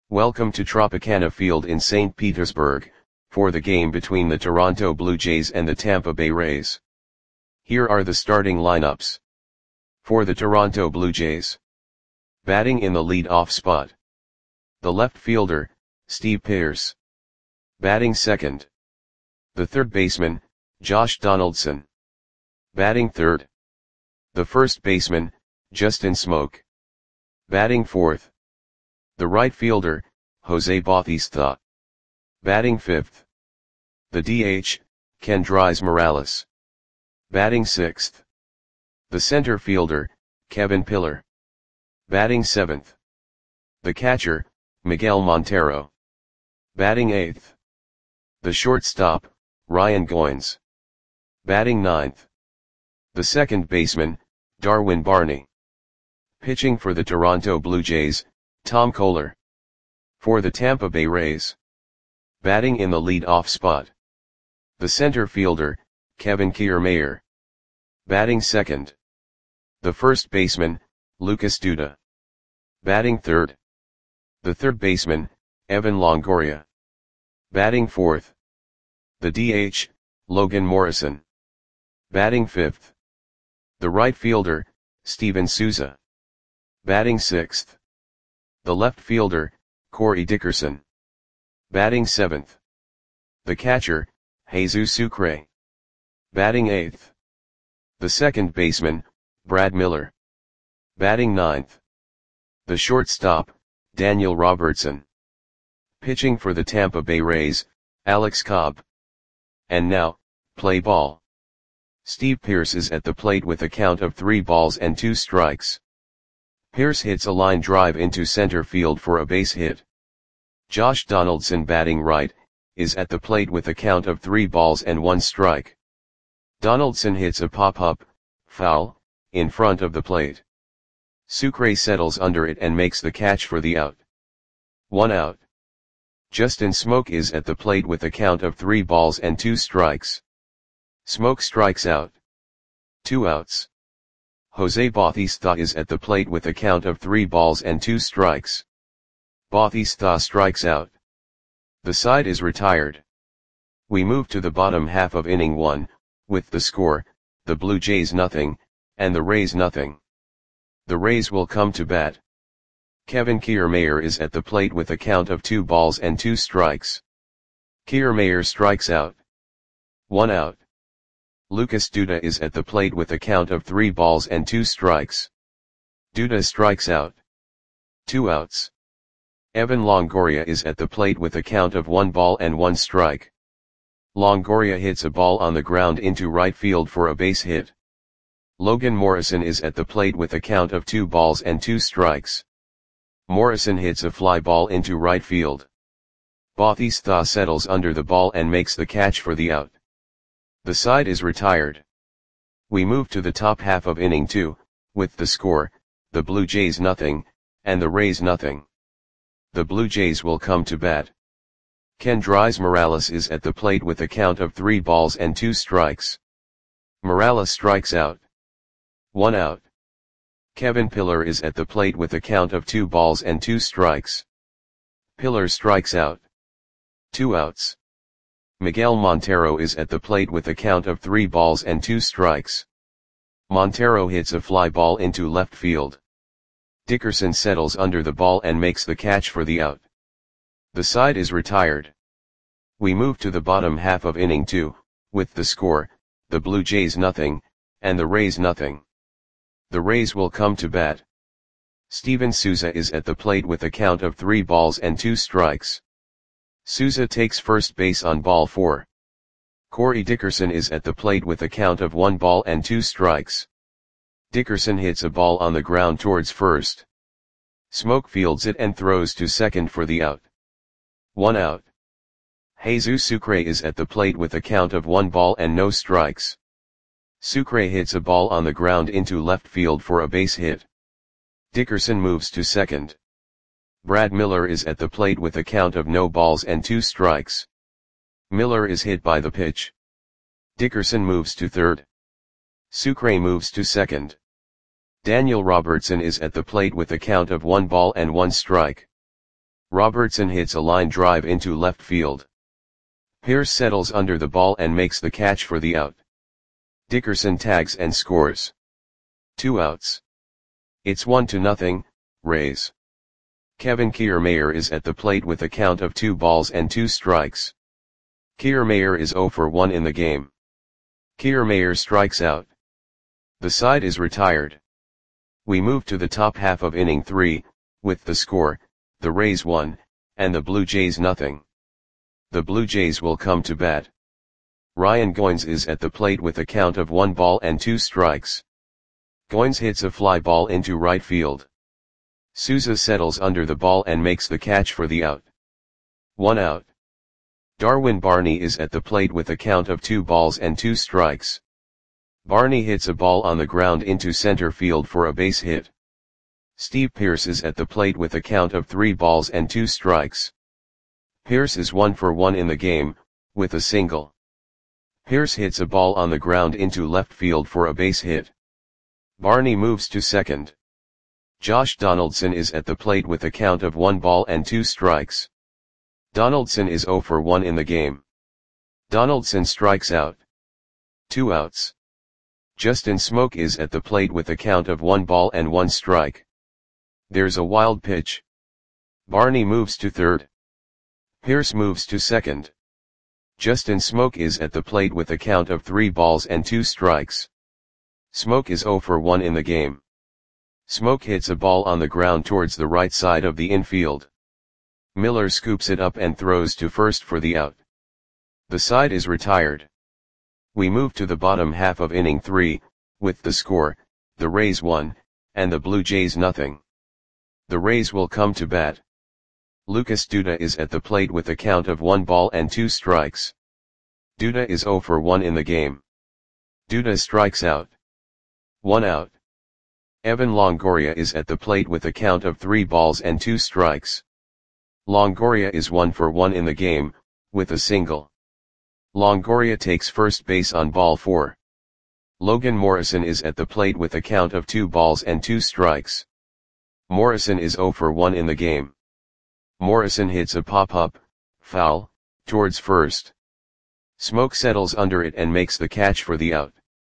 Welcome to Tropicana Field in St. Petersburg, for the game between the Toronto Blue Jays and the Tampa Bay Rays. Here are the starting lineups. For the Toronto Blue Jays. Batting in the lead-off spot. The left fielder, Steve Pearce. Batting second. The third baseman, Josh Donaldson. Batting third. The first baseman, Justin Smoak. Batting fourth. The right fielder, Jose Bautista. Batting fifth. The DH, Kendrys Morales. Batting sixth. The center fielder, Kevin Pillar. Batting seventh. The catcher, Miguel Montero. Batting eighth. The shortstop, Ryan Goins. Batting ninth. The second baseman, Darwin Barney. Pitching for the Toronto Blue Jays, Tom Koehler. For the Tampa Bay Rays. Batting in the lead-off spot. The center fielder, Kevin Kiermaier. Batting second. The first baseman, Lucas Duda. Batting third. The third baseman, Evan Longoria. Batting fourth. The DH, Logan Morrison. Batting fifth. The right fielder, Steven Souza. Batting sixth. The left fielder, Corey Dickerson. Batting seventh. The catcher, Jesus Sucre. Batting eighth. The second baseman, Brad Miller. Batting ninth. The shortstop, Daniel Robertson. Pitching for the Tampa Bay Rays, Alex Cobb. And now, play ball. Steve Pearce is at the plate with a count of 3 balls and 2 strikes. Pearce hits a line drive into center field for a base hit. Josh Donaldson, batting right, is at the plate with a count of 3 balls and 1 strike. Donaldson hits a pop-up, foul, in front of the plate. Sucre settles under it and makes the catch for the out. 1 out. Justin Smoak is at the plate with a count of 3 balls and 2 strikes. Smoak strikes out. 2 outs. Jose Bautista is at the plate with a count of 3 balls and 2 strikes. Bautista strikes out. The side is retired. We move to the bottom half of inning 1, with the score, the Blue Jays nothing, and the Rays nothing. The Rays will come to bat. Kevin Kiermaier is at the plate with a count of 2 balls and 2 strikes. Kiermaier strikes out. 1 out. Lucas Duda is at the plate with a count of 3 balls and 2 strikes. Duda strikes out. 2 outs. Evan Longoria is at the plate with a count of 1 ball and 1 strike. Longoria hits a ball on the ground into right field for a base hit. Logan Morrison is at the plate with a count of 2 balls and 2 strikes. Morrison hits a fly ball into right field. Bautista settles under the ball and makes the catch for the out. The side is retired. We move to the top half of inning 2, with the score, the Blue Jays nothing, and the Rays nothing. The Blue Jays will come to bat. Kendrys Morales is at the plate with a count of 3 balls and 2 strikes. Morales strikes out. 1 out. Kevin Pillar is at the plate with a count of 2 balls and 2 strikes. Pillar strikes out. 2 outs. Miguel Montero is at the plate with a count of 3 balls and 2 strikes. Montero hits a fly ball into left field. Dickerson settles under the ball and makes the catch for the out. The side is retired. We move to the bottom half of inning 2, with the score, the Blue Jays nothing, and the Rays nothing. The Rays will come to bat. Steven Souza is at the plate with a count of 3 balls and 2 strikes. Souza takes first base on ball 4. Corey Dickerson is at the plate with a count of 1 ball and 2 strikes. Dickerson hits a ball on the ground towards first. Smoak fields it and throws to second for the out. 1 out. Jesus Sucre is at the plate with a count of 1 ball and no strikes. Sucre hits a ball on the ground into left field for a base hit. Dickerson moves to second. Brad Miller is at the plate with a count of no balls and 2 strikes. Miller is hit by the pitch. Dickerson moves to third. Sucre moves to second. Daniel Robertson is at the plate with a count of 1 ball and 1 strike. Robertson hits a line drive into left field. Pearce settles under the ball and makes the catch for the out. Dickerson tags and scores. 2 outs. It's 1-0, Rays. Kevin Kiermaier is at the plate with a count of 2 balls and 2 strikes. Kiermaier is 0 for 1 in the game. Kiermaier strikes out. The side is retired. We move to the top half of inning 3, with the score, the Rays 1, and the Blue Jays 0. The Blue Jays will come to bat. Ryan Goins is at the plate with a count of 1 ball and 2 strikes. Goins hits a fly ball into right field. Souza settles under the ball and makes the catch for the out. 1 out. Darwin Barney is at the plate with a count of 2 balls and 2 strikes. Barney hits a ball on the ground into center field for a base hit. Steve Pearce is at the plate with a count of 3 balls and 2 strikes. Pearce is 1 for 1 in the game, with a single. Pearce hits a ball on the ground into left field for a base hit. Barney moves to second. Josh Donaldson is at the plate with a count of 1 ball and 2 strikes. Donaldson is 0 for 1 in the game. Donaldson strikes out. 2 outs. Justin Smoke is at the plate with a count of 1 ball and 1 strike. There's a wild pitch. Barney moves to third. Pearce moves to second. Justin Smoke is at the plate with a count of 3 balls and 2 strikes. Smoke is 0 for 1 in the game. Smoke hits a ball on the ground towards the right side of the infield. Miller scoops it up and throws to first for the out. The side is retired. We move to the bottom half of inning 3, with the score, the Rays 1, and the Blue Jays 0. The Rays will come to bat. Lucas Duda is at the plate with a count of 1 ball and 2 strikes. Duda is 0 for 1 in the game. Duda strikes out. 1 out. Evan Longoria is at the plate with a count of 3 balls and 2 strikes. Longoria is 1 for 1 in the game, with a single. Longoria takes first base on ball 4. Logan Morrison is at the plate with a count of 2 balls and 2 strikes. Morrison is 0 for 1 in the game. Morrison hits a pop-up, foul, towards first. Smoke settles under it and makes the catch for the out.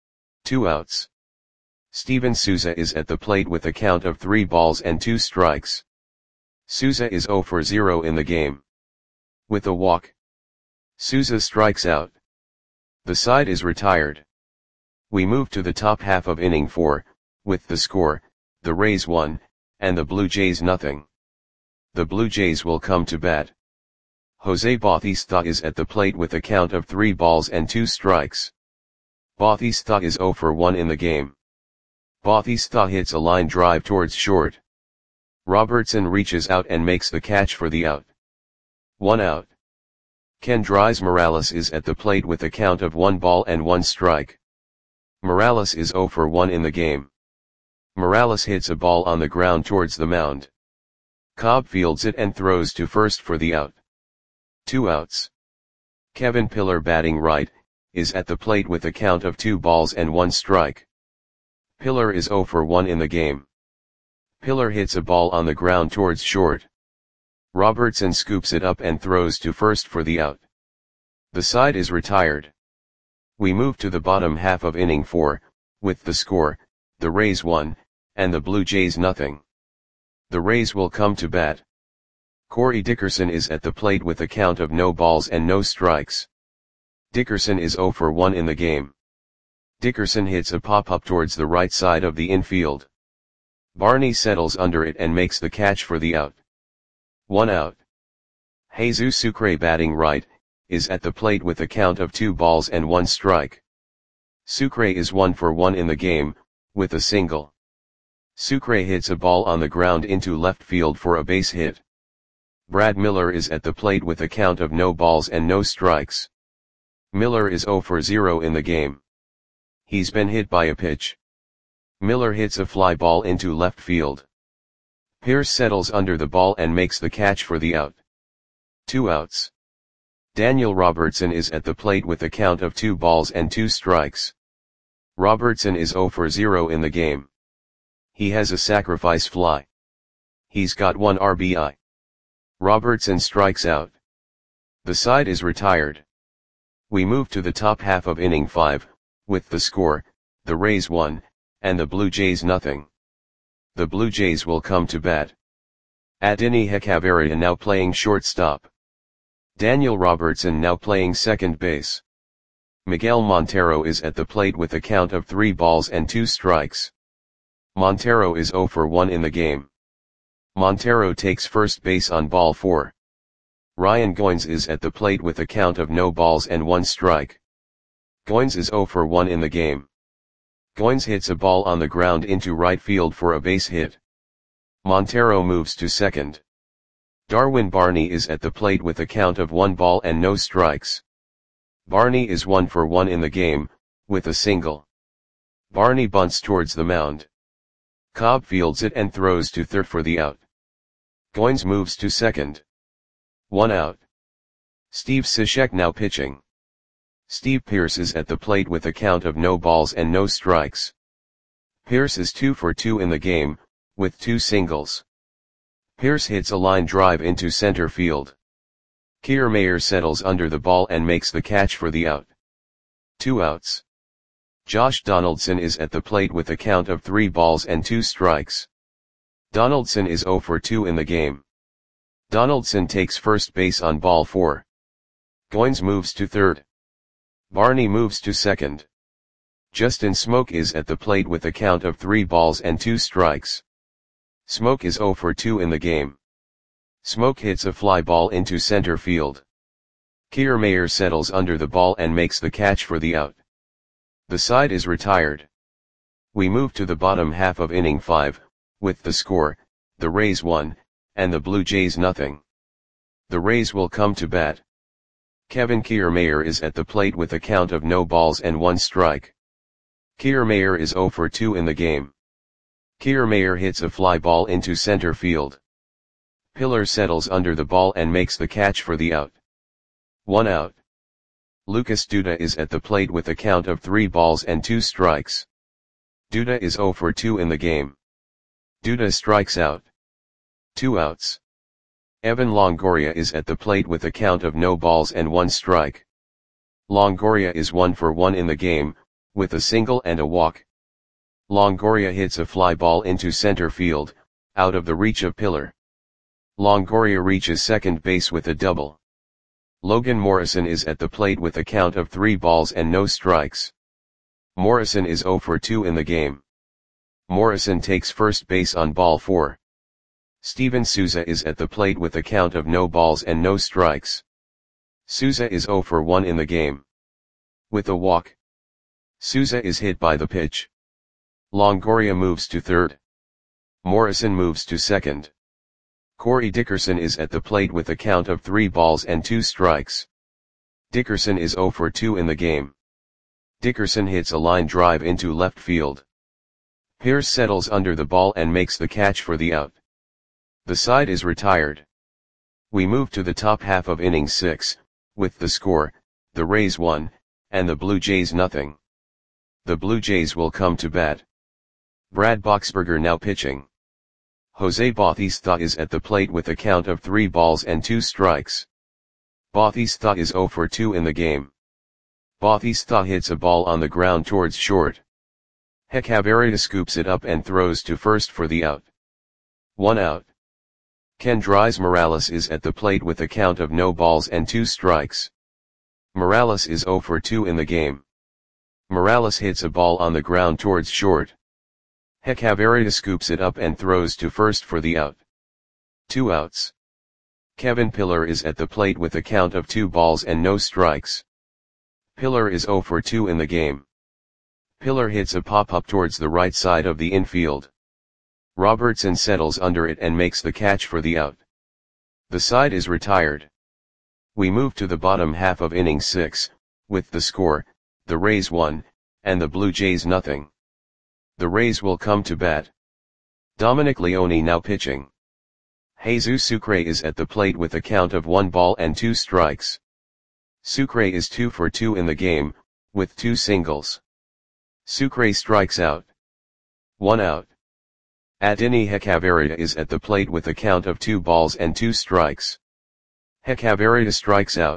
2 outs. Steven Souza is at the plate with a count of 3 balls and 2 strikes. Souza is 0 for 0 in the game. With a walk. Souza strikes out. The side is retired. We move to the top half of inning 4, with the score, the Rays 1, and the Blue Jays 0. The Blue Jays will come to bat. Jose Bautista is at the plate with a count of 3 balls and 2 strikes. Bautista is 0 for 1 in the game. Bautista hits a line drive towards short. Robertson reaches out and makes the catch for the out. 1 out. Kendrys Morales is at the plate with a count of 1 ball and 1 strike. Morales is 0 for 1 in the game. Morales hits a ball on the ground towards the mound. Cobb fields it and throws to first for the out. 2 outs. Kevin Pillar, batting right, is at the plate with a count of 2 balls and 1 strike. Pillar is 0 for 1 in the game. Pillar hits a ball on the ground towards short. Robertson scoops it up and throws to first for the out. The side is retired. We move to the bottom half of inning 4, with the score, the Rays 1, and the Blue Jays 0. The Rays will come to bat. Corey Dickerson is at the plate with a count of no balls and no strikes. Dickerson is 0 for 1 in the game. Dickerson hits a pop-up towards the right side of the infield. Barney settles under it and makes the catch for the out. 1 out. Jesus Sucre, batting right, is at the plate with a count of 2 balls and 1 strike. Sucre is 1 for 1 in the game, with a single. Sucre hits a ball on the ground into left field for a base hit. Brad Miller is at the plate with a count of no balls and no strikes. Miller is 0 for 0 in the game. He's been hit by a pitch. Miller hits a fly ball into left field. Pearce settles under the ball and makes the catch for the out. 2 outs. Daniel Robertson is at the plate with a count of 2 balls and 2 strikes. Robertson is 0 for 0 in the game. He has a sacrifice fly. He's got 1 RBI. Robertson strikes out. The side is retired. We move to the top half of inning 5, with the score, the Rays 1, and the Blue Jays nothing. The Blue Jays will come to bat. Adeiny Hechavarria now playing shortstop. Daniel Robertson now playing second base. Miguel Montero is at the plate with a count of 3 balls and 2 strikes. Montero is 0 for 1 in the game. Montero takes first base on ball 4. Ryan Goins is at the plate with a count of no balls and 1 strike. Goins is 0 for 1 in the game. Goins hits a ball on the ground into right field for a base hit. Montero moves to second. Darwin Barney is at the plate with a count of 1 ball and no strikes. Barney is 1 for 1 in the game, with a single. Barney bunts towards the mound. Cobb fields it and throws to third for the out. Goins moves to second. 1 out. Steve Cishek now pitching. Steve Pearce is at the plate with a count of no balls and no strikes. Pearce is 2 for 2 in the game, with 2 singles. Pearce hits a line drive into center field. Kiermaier settles under the ball and makes the catch for the out. 2 outs. Josh Donaldson is at the plate with a count of 3 balls and 2 strikes. Donaldson is 0 for 2 in the game. Donaldson takes first base on ball 4. Goins moves to third. Barney moves to second. Justin Smoak is at the plate with a count of 3 balls and 2 strikes. Smoak is 0 for 2 in the game. Smoak hits a fly ball into center field. Kiermaier settles under the ball and makes the catch for the out. The side is retired. We move to the bottom half of inning 5, with the score, the Rays 1, and the Blue Jays nothing. The Rays will come to bat. Kevin Kiermaier is at the plate with a count of no balls and 1 strike. Kiermaier is 0 for 2 in the game. Kiermaier hits a fly ball into center field. Pillar settles under the ball and makes the catch for the out. 1 out. Lucas Duda is at the plate with a count of 3 balls and 2 strikes. Duda is 0 for 2 in the game. Duda strikes out. 2 outs. Evan Longoria is at the plate with a count of no balls and 1 strike. Longoria is 1 for 1 in the game, with a single and a walk. Longoria hits a fly ball into center field, out of the reach of Pillar. Longoria reaches second base with a double. Logan Morrison is at the plate with a count of 3 balls and no strikes. Morrison is 0 for 2 in the game. Morrison takes first base on ball 4. Steven Souza is at the plate with a count of no balls and no strikes. Souza is 0 for 1 in the game. With a walk. Souza is hit by the pitch. Longoria moves to third. Morrison moves to second. Corey Dickerson is at the plate with a count of 3 balls and 2 strikes. Dickerson is 0 for 2 in the game. Dickerson hits a line drive into left field. Pearce settles under the ball and makes the catch for the out. The side is retired. We move to the top half of inning 6, with the score, the Rays 1, and the Blue Jays nothing. The Blue Jays will come to bat. Brad Boxberger now pitching. Jose Bautista is at the plate with a count of 3 balls and 2 strikes. Bautista is 0 for 2 in the game. Bautista hits a ball on the ground towards short. Hechavarria scoops it up and throws to first for the out. 1 out. Kendrys Morales is at the plate with a count of no balls and 2 strikes. Morales is 0 for 2 in the game. Morales hits a ball on the ground towards short. Hechavarria scoops it up and throws to first for the out. 2 outs. Kevin Pillar is at the plate with a count of 2 balls and no strikes. Pillar is 0 for 2 in the game. Pillar hits a pop-up towards the right side of the infield. Robertson settles under it and makes the catch for the out. The side is retired. We move to the bottom half of inning 6, with the score, the Rays 1, and the Blue Jays nothing. The Rays will come to bat. Dominic Leone now pitching. Jesus Sucre is at the plate with a count of 1 ball and 2 strikes. Sucre is 2 for 2 in the game, with 2 singles. Sucre strikes out. 1 out. Adini Hekavarita is at the plate with a count of 2 balls and 2 strikes. Hekavarita strikes out.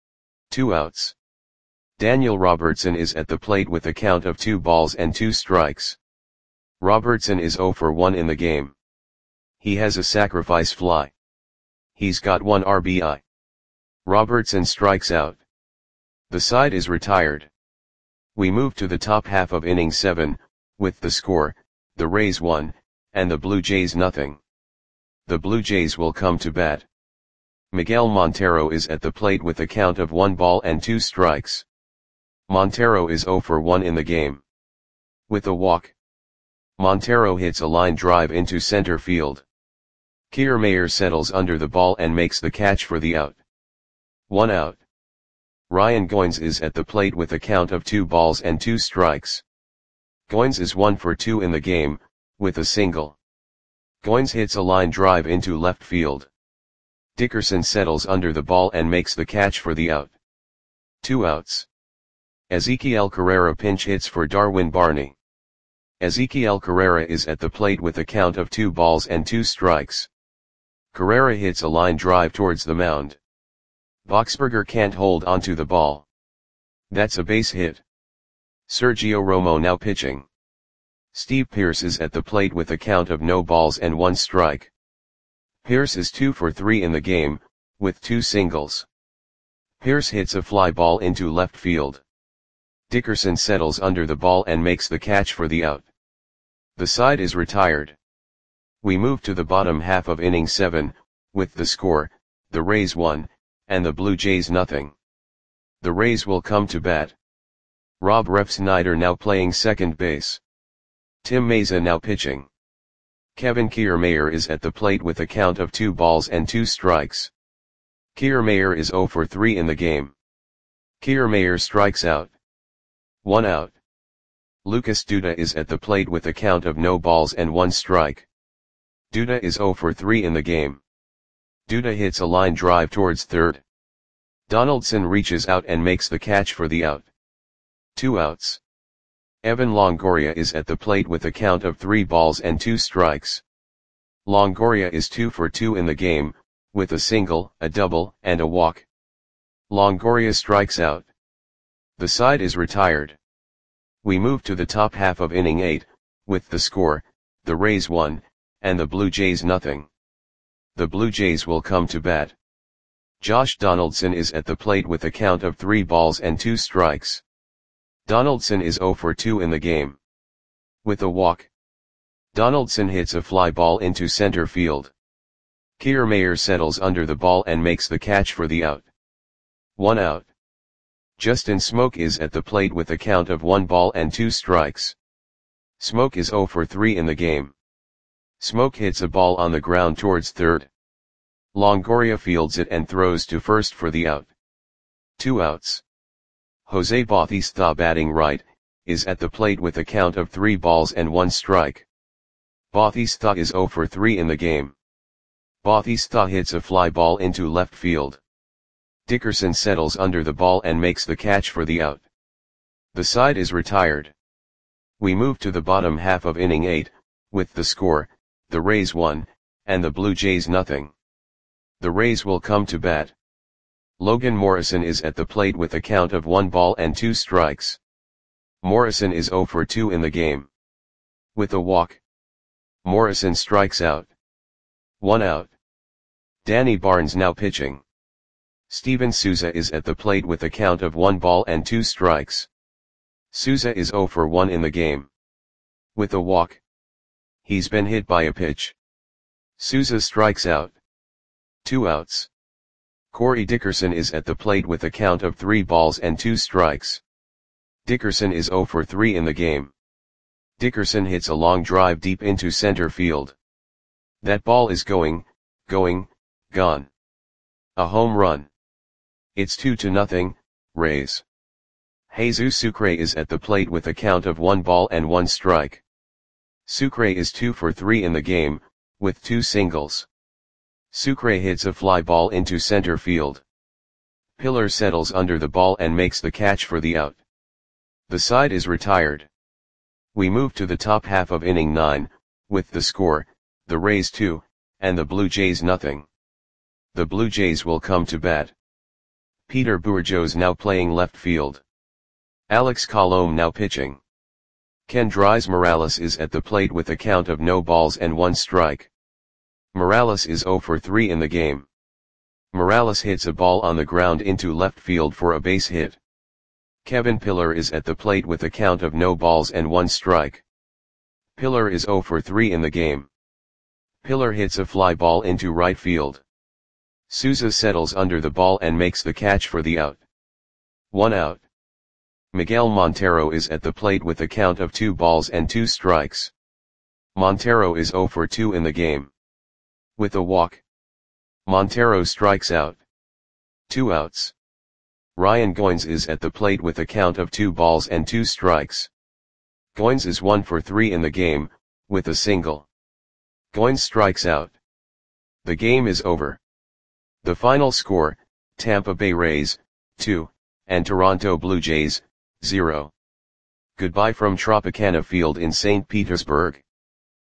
2 outs. Daniel Robertson is at the plate with a count of 2 balls and 2 strikes. Robertson is 0 for 1 in the game. He has a sacrifice fly. He's got 1 RBI. Robertson strikes out. The side is retired. We move to the top half of inning 7, with the score, the Rays 1, and the Blue Jays nothing. The Blue Jays will come to bat. Miguel Montero is at the plate with a count of 1 ball and 2 strikes. Montero is 0 for 1 in the game. With a walk, Montero hits a line drive into center field. Kiermaier settles under the ball and makes the catch for the out. 1 out. Ryan Goins is at the plate with a count of 2 balls and 2 strikes. Goins is 1 for 2 in the game, with a single. Goins hits a line drive into left field. Dickerson settles under the ball and makes the catch for the out. 2 outs. Ezequiel Carrera pinch hits for Darwin Barney. Ezequiel Carrera is at the plate with a count of 2 balls and 2 strikes. Carrera hits a line drive towards the mound. Boxberger can't hold onto the ball. That's a base hit. Sergio Romo now pitching. Steve Pearce is at the plate with a count of no balls and 1 strike. Pearce is 2 for 3 in the game, with 2 singles. Pearce hits a fly ball into left field. Dickerson settles under the ball and makes the catch for the out. The side is retired. We move to the bottom half of inning 7, with the score, the Rays 1, and the Blue Jays nothing. The Rays will come to bat. Rob Refsnyder now playing second base. Tim Mayza now pitching. Kevin Kiermaier is at the plate with a count of 2 balls and 2 strikes. Kiermaier is 0 for 3 in the game. Kiermaier strikes out. 1 out. Lucas Duda is at the plate with a count of no balls and 1 strike. Duda is 0 for 3 in the game. Duda hits a line drive towards third. Donaldson reaches out and makes the catch for the out. 2 outs. Evan Longoria is at the plate with a count of 3 balls and 2 strikes. Longoria is 2 for 2 in the game, with a single, a double, and a walk. Longoria strikes out. The side is retired. We move to the top half of inning 8, with the score, the Rays 1, and the Blue Jays nothing. The Blue Jays will come to bat. Josh Donaldson is at the plate with a count of 3 balls and 2 strikes. Donaldson is 0 for 2 in the game. With a walk, Donaldson hits a fly ball into center field. Kiermaier settles under the ball and makes the catch for the out. 1 out. Justin Smoak is at the plate with a count of 1 ball and 2 strikes. Smoak is 0 for 3 in the game. Smoak hits a ball on the ground towards third. Longoria fields it and throws to first for the out. 2 outs. Jose Bautista batting right, is at the plate with a count of 3 balls and 1 strike. Bautista is 0 for 3 in the game. Bautista hits a fly ball into left field. Dickerson settles under the ball and makes the catch for the out. The side is retired. We move to the bottom half of inning 8, with the score, the Rays 1, and the Blue Jays nothing. The Rays will come to bat. Logan Morrison is at the plate with a count of 1 ball and 2 strikes. Morrison is 0 for 2 in the game. With a walk, Morrison strikes out. 1 out. Danny Barnes now pitching. Steven Souza is at the plate with a count of 1 ball and 2 strikes. Souza is 0 for 1 in the game. With a walk, he's been hit by a pitch. Souza strikes out. 2 outs. Corey Dickerson is at the plate with a count of 3 balls and 2 strikes. Dickerson is 0 for 3 in the game. Dickerson hits a long drive deep into center field. That ball is gone. A home run. It's 2-0, Rays. Jesus Sucre is at the plate with a count of 1 ball and 1 strike. Sucre is 2 for 3 in the game, with 2 singles. Sucre hits a fly ball into center field. Pillar settles under the ball and makes the catch for the out. The side is retired. We move to the top half of inning 9, with the score, the Rays 2, and the Blue Jays nothing. The Blue Jays will come to bat. Peter Bourgeaus now playing left field. Alex Colomé now pitching. Kendrys Morales is at the plate with a count of no balls and 1 strike. Morales is 0 for 3 in the game. Morales hits a ball on the ground into left field for a base hit. Kevin Pillar is at the plate with a count of no balls and 1 strike. Pillar is 0 for 3 in the game. Pillar hits a fly ball into right field. Souza settles under the ball and makes the catch for the out. 1 out. Miguel Montero is at the plate with a count of 2 balls and 2 strikes. Montero is 0 for 2 in the game. With a walk, Montero strikes out. 2 outs. Ryan Goins is at the plate with a count of 2 balls and 2 strikes. Goins is 1 for 3 in the game, with a single. Goins strikes out. The game is over. The final score, Tampa Bay Rays, 2, and Toronto Blue Jays, 0. Goodbye from Tropicana Field in St. Petersburg.